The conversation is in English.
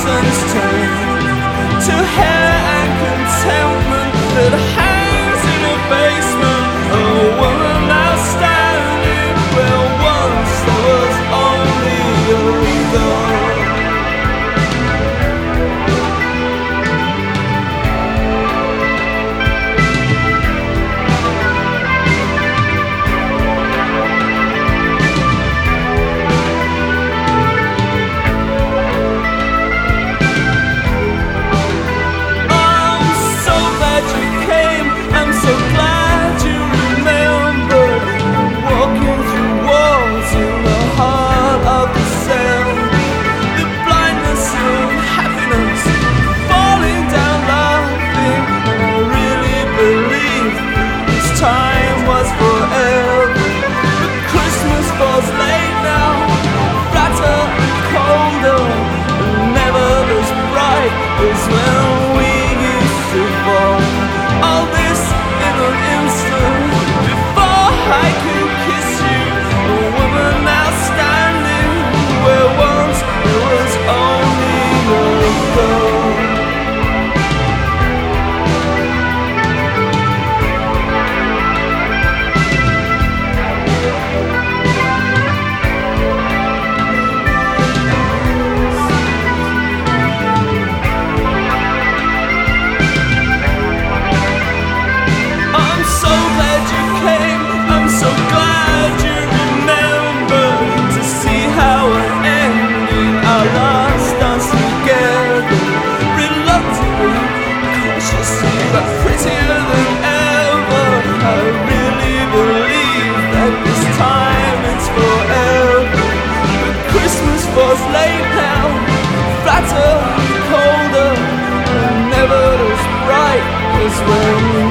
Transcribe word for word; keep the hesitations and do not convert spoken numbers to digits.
seasons turn to hair and contentment that hangs in a basement. A woman now standing where once there was only a girl. Time was forever, but Christmas falls late now, flatter and colder, and never as bright as when we used to fall. All this in an instant, before I could kiss you, a woman now standing where once there was only a girl. But prettier than ever, I really believe that this time it's forever. But Christmas falls late now, flatter, colder, and never as bright as when